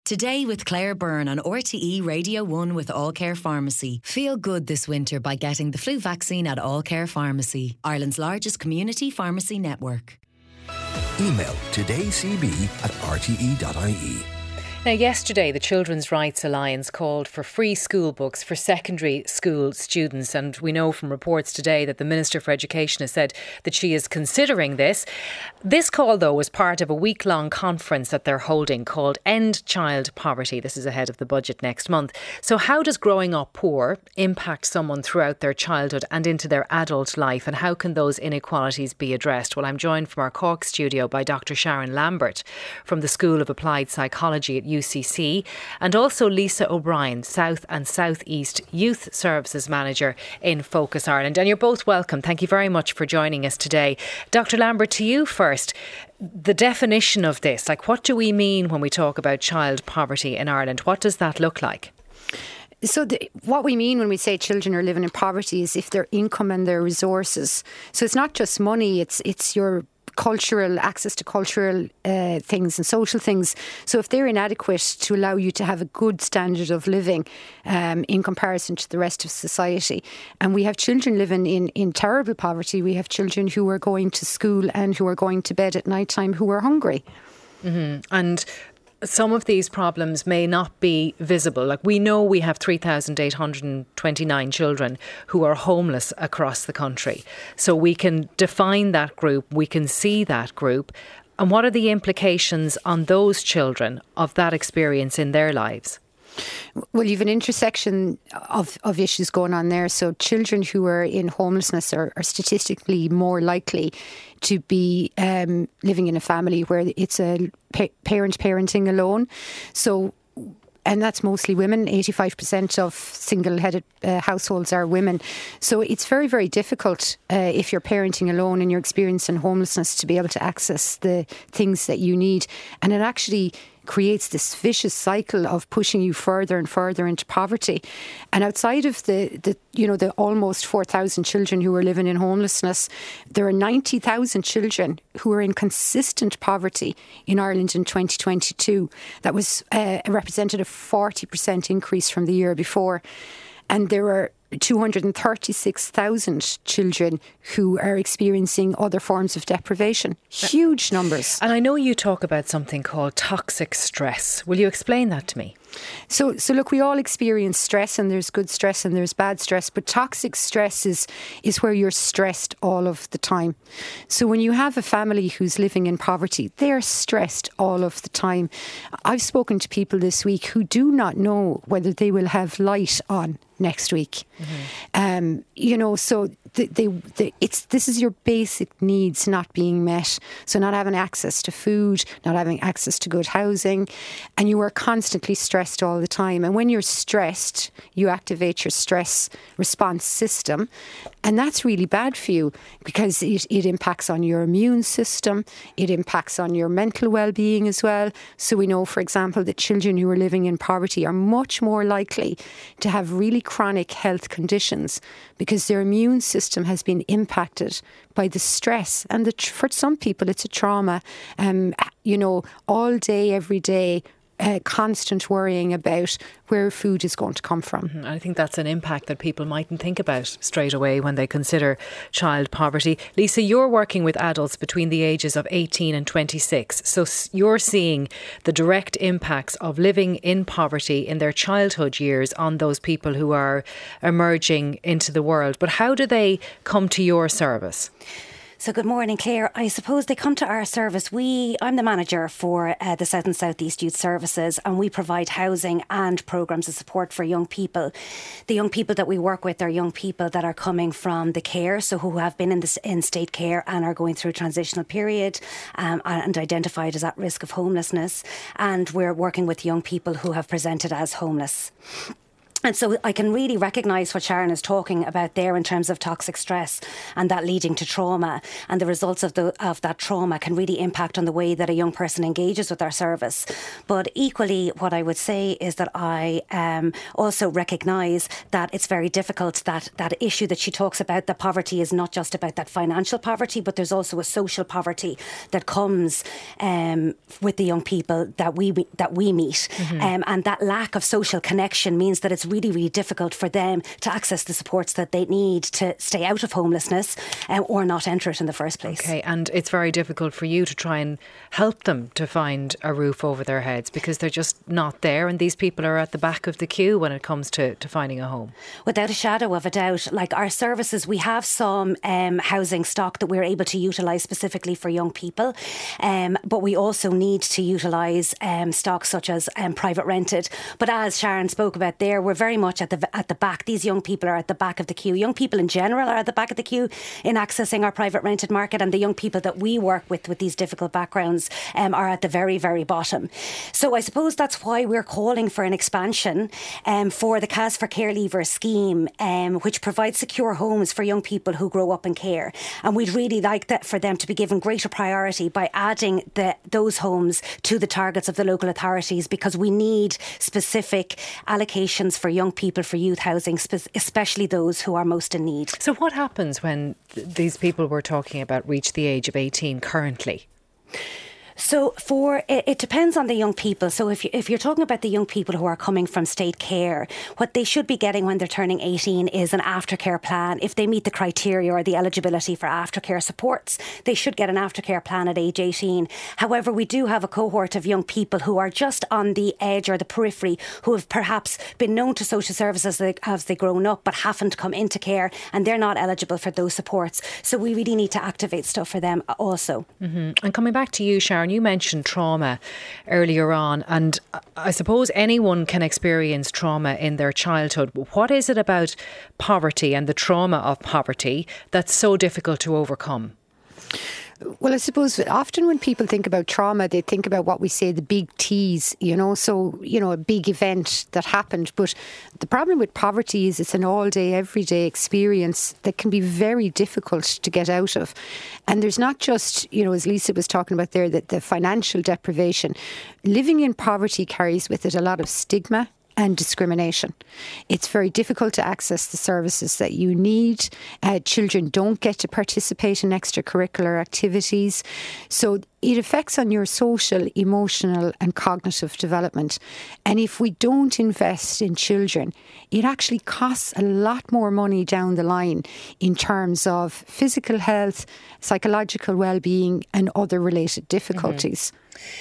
Today with Claire Byrne on RTE Radio 1 with All Care Pharmacy. Feel good this winter by getting the flu vaccine at All Care Pharmacy, Ireland's largest community pharmacy network. Email todaycb@rte.ie. Now, yesterday, the Children's Rights Alliance called for free school books for secondary school students. And we know from reports today that the Minister for Education has said that she is considering this. This call, though, was part of a week-long conference that they're holding called End Child Poverty. This is ahead of the budget next month. So how does growing up poor impact someone throughout their childhood and into their adult life? And how can those inequalities be addressed? Well, I'm joined from our Cork studio by Dr. Sharon Lambert from the School of Applied Psychology at UCC, and also Lisa O'Brien, South and South East Youth Services Manager in Focus Ireland. And you're both welcome. Thank you very much for joining us today. Dr. Lambert, to you first. The definition of this, like what do we mean when we talk about child poverty in Ireland? What does that look like? So what we mean when we say children are living in poverty is if their income and their resources. So it's not just money, it's your cultural access to cultural things and social things. So if they're inadequate to allow you to have a good standard of living in comparison to the rest of society. And we have children living in terrible poverty. We have children who are going to school and who are going to bed at night time who are hungry. Mm-hmm. And some of these problems may not be visible. Like we know we have 3,829 children who are homeless across the country. So we can define that group, we can see that group. And what are the implications on those children of that experience in their lives? Well, you've an intersection of issues going on there. So children who are in homelessness are statistically more likely to be living in a family where it's a parent parenting alone. So, and that's mostly women. 85% of single-headed households are women. So it's very, very difficult if you're parenting alone and you're experiencing homelessness to be able to access the things that you need. And it actually creates this vicious cycle of pushing you further and further into poverty. And outside of the almost 4,000 children who are living in homelessness, there are 90,000 children who are in consistent poverty in Ireland in 2022. That was represented a 40% increase from the year before. And there are 236,000 children who are experiencing other forms of deprivation. Huge numbers. And I know you talk about something called toxic stress. Will you explain that to me? So look, we all experience stress, and there's good stress and there's bad stress, but toxic stress is where you're stressed all of the time. So when you have a family who's living in poverty, they're stressed all of the time. I've spoken to people this week who do not know whether they will have light on next week. Mm-hmm. So this is your basic needs not being met. So not having access to food, not having access to good housing, and you are constantly stressed all the time. And when you're stressed, you activate your stress response system, and that's really bad for you because it impacts on your immune system, it impacts on your mental well-being as well. So we know, for example, that children who are living in poverty are much more likely to have really chronic health conditions because their immune system has been impacted by the stress. And for some people, it's a trauma, all day, every day, constant worrying about where food is going to come from. Mm-hmm. I think that's an impact that people mightn't think about straight away when they consider child poverty. Lisa, you're working with adults between the ages of 18 and 26. So you're seeing the direct impacts of living in poverty in their childhood years on those people who are emerging into the world. But how do they come to your service? So good morning, Claire. I suppose they come to our service. I'm the manager for the South and South East Youth Services, and we provide housing and programmes of support for young people. The young people that we work with are young people that are coming from the care, so who have been in state care and are going through a transitional period and identified as at risk of homelessness. And we're working with young people who have presented as homeless. And so I can really recognise what Sharon is talking about there in terms of toxic stress and that leading to trauma, and the results of that trauma can really impact on the way that a young person engages with our service. But equally, what I would say is that I also recognise that it's very difficult, that issue that she talks about, that poverty is not just about that financial poverty, but there's also a social poverty that comes with the young people that we meet. And that lack of social connection means that it's really, really difficult for them to access the supports that they need to stay out of homelessness or not enter it in the first place. Okay, and it's very difficult for you to try and help them to find a roof over their heads because they're just not there, and these people are at the back of the queue when it comes to finding a home. Without a shadow of a doubt, like our services, we have some housing stock that we're able to utilise specifically for young people, but we also need to utilise stock such as private rented. But as Sharon spoke about there, we're very much at the back. These young people are at the back of the queue. Young people in general are at the back of the queue in accessing our private rented market, and the young people that we work with these difficult backgrounds are at the very, very bottom. So I suppose that's why we're calling for an expansion for the CAS for Care Leavers scheme, which provides secure homes for young people who grow up in care. And we'd really like that for them to be given greater priority by adding those homes to the targets of the local authorities, because we need specific allocations for young people for youth housing, especially those who are most in need. So what happens when these people we're talking about reach the age of 18 currently? So it depends on the young people. So if you're talking about the young people who are coming from state care, what they should be getting when they're turning 18 is an aftercare plan. If they meet the criteria or the eligibility for aftercare supports, they should get an aftercare plan at age 18. However, we do have a cohort of young people who are just on the edge or the periphery, who have perhaps been known to social services as they've grown up but haven't come into care, and they're not eligible for those supports. So we really need to activate stuff for them also. Mm-hmm. And coming back to you, Sharon, you mentioned trauma earlier on, and I suppose anyone can experience trauma in their childhood. What is it about poverty and the trauma of poverty that's so difficult to overcome? Well, I suppose often when people think about trauma, they think about what we say, the big T's, so, a big event that happened. But the problem with poverty is it's an all-day, everyday experience that can be very difficult to get out of. And there's not just, as Lisa was talking about there, that the financial deprivation. Living in poverty carries with it a lot of stigma and discrimination. It's very difficult to access the services that you need. Children don't get to participate in extracurricular activities. So it affects on your social, emotional and cognitive development. And if we don't invest in children, it actually costs a lot more money down the line in terms of physical health, psychological well-being and other related difficulties.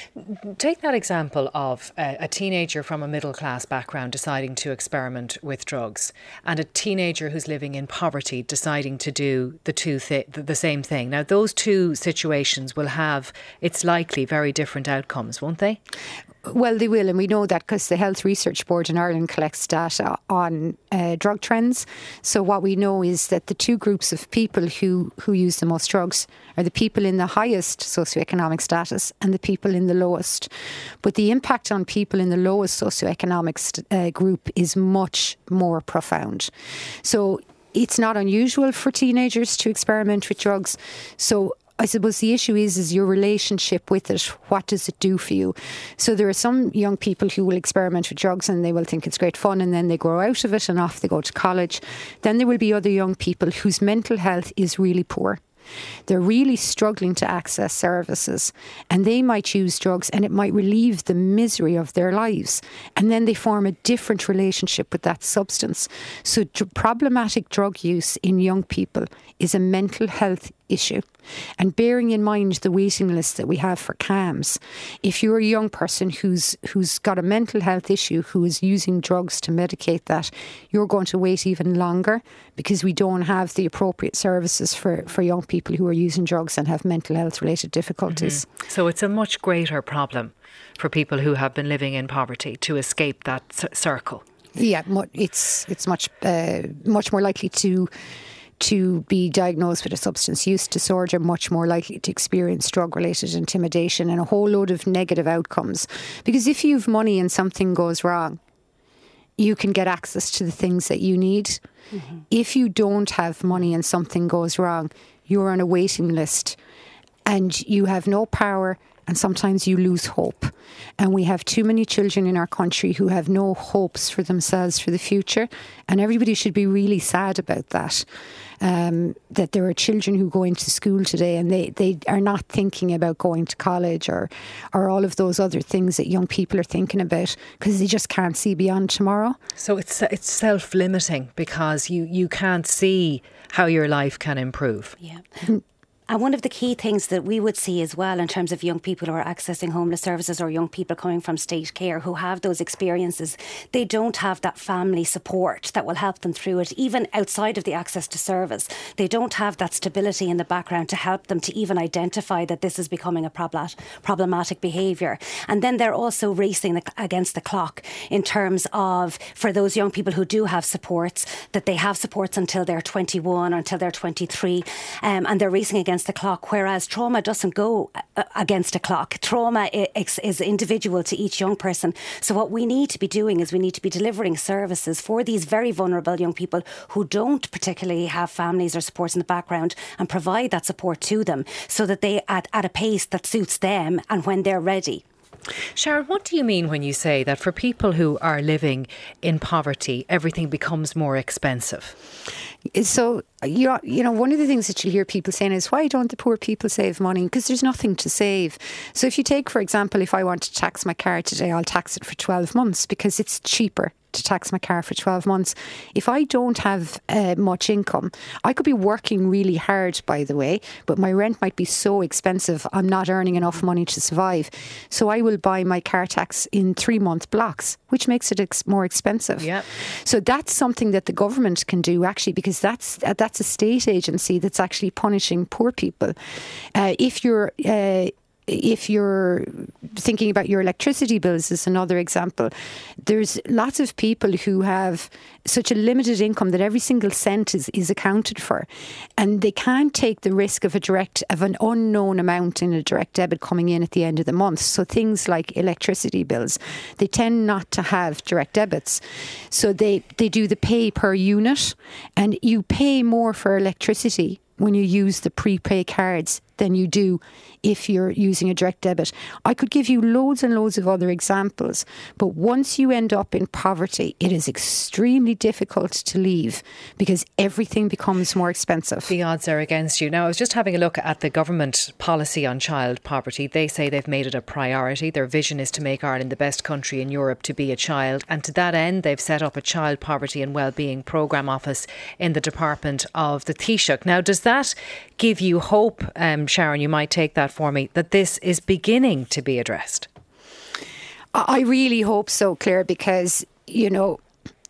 Take that example of a teenager from a middle class background deciding to experiment with drugs, and a teenager who's living in poverty deciding to do the same thing. Now, those two situations will have, it's likely, very different outcomes, won't they? Well, they will, and we know that because the Health Research Board in Ireland collects data on drug trends. So what we know is that the two groups of people who use the most drugs are the people in the highest socioeconomic status and the people in the lowest. But the impact on people in the lowest socioeconomic group is much more profound. So it's not unusual for teenagers to experiment with drugs. So I suppose the issue is your relationship with it. What does it do for you? So there are some young people who will experiment with drugs and they will think it's great fun, and then they grow out of it and off they go to college. Then there will be other young people whose mental health is really poor. They're really struggling to access services, and they might use drugs and it might relieve the misery of their lives. And then they form a different relationship with that substance. So problematic drug use in young people is a mental health issue. And bearing in mind the waiting list that we have for CAMHS, if you're a young person who's got a mental health issue, who is using drugs to medicate that, you're going to wait even longer because we don't have the appropriate services for young people who are using drugs and have mental health related difficulties. Mm-hmm. So it's a much greater problem for people who have been living in poverty to escape that circle. Yeah, it's much more likely to be diagnosed with a substance use disorder, much more likely to experience drug-related intimidation and a whole load of negative outcomes. Because if you've money and something goes wrong, you can get access to the things that you need. If you don't have money and something goes wrong, you're on a waiting list and you have no power, and sometimes you lose hope. And we have too many children in our country who have no hopes for themselves for the future, and everybody should be really sad about that. That there are children who go into school today and they are not thinking about going to college or all of those other things that young people are thinking about, because they just can't see beyond tomorrow. So it's self-limiting because you can't see how your life can improve. Yeah. And one of the key things that we would see as well in terms of young people who are accessing homeless services or young people coming from state care who have those experiences, they don't have that family support that will help them through it, even outside of the access to service. They don't have that stability in the background to help them to even identify that this is becoming a problematic behaviour. And then they're also racing against the clock in terms of, for those young people who do have supports, that they have supports until they're 21 or until they're 23, and they're racing against the clock, whereas trauma doesn't go against a clock. Trauma is individual to each young person. So what we need to be doing is we need to be delivering services for these very vulnerable young people who don't particularly have families or supports in the background, and provide that support to them so that they at a pace that suits them and when they're ready. Sharon, what do you mean when you say that for people who are living in poverty, everything becomes more expensive? So, you know, one of the things that you hear people saying is, why don't the poor people save money? Because there's nothing to save. So if you take, for example, if I want to tax my car today, I'll tax it for 12 months because it's cheaper to tax my car for 12 months. If I don't have much income, I could be working really hard, by the way, but my rent might be so expensive, I'm not earning enough money to survive. So I will buy my car tax in 3-month blocks, which makes it more expensive. Yep. So that's something that the government can do, actually, because that's a state agency that's actually punishing poor people. If you're thinking about your electricity bills as another example, there's lots of people who have such a limited income that every single cent is accounted for, and they can't take the risk of an unknown amount in a direct debit coming in at the end of the month. So things like electricity bills, they tend not to have direct debits. So they do the pay per unit, and you pay more for electricity when you use the prepay cards than you do if you're using a direct debit. I could give you loads and loads of other examples, but once you end up in poverty, it is extremely difficult to leave because everything becomes more expensive. The odds are against you. Now, I was just having a look at the government policy on child poverty. They say they've made it a priority. Their vision is to make Ireland the best country in Europe to be a child. And to that end, they've set up a Child Poverty and Wellbeing Programme Office in the Department of the Taoiseach. Now, does that give you hope, Sharon, you might take that for me, that this is beginning to be addressed? I really hope so, Claire, because, you know,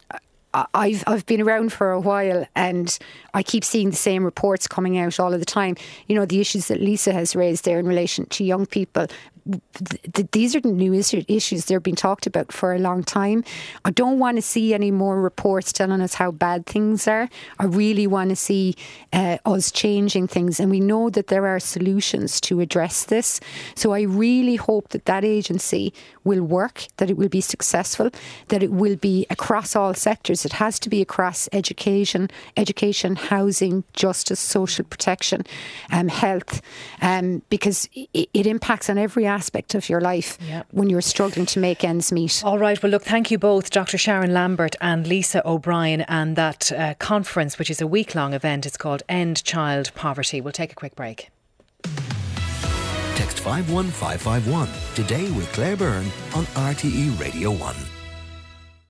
I've been around for a while and I keep seeing the same reports coming out all of the time. You know, the issues that Lisa has raised there in relation to young people, these are new issues. They're being talked about for a long time. I don't want to see any more reports telling us how bad things are. I really want to see us changing things. And we know that there are solutions to address this. So I really hope that that agency will work, that it will be successful, that it will be across all sectors. It has to be across education, housing, justice, social protection, health, because it impacts on every aspect of your life when you're struggling to make ends meet. All right, well look, thank you both, Dr. Sharon Lambert and Lisa O'Brien, and that conference, which is a week-long event, it's called End Child Poverty. We'll take a quick break. Text 51551 today with Claire Byrne on RTE Radio 1.